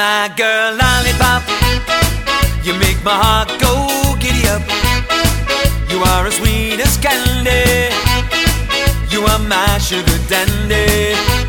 my girl lollipop. You make my heart go giddy up. You are as sweet as candy. You are my sugar dandy.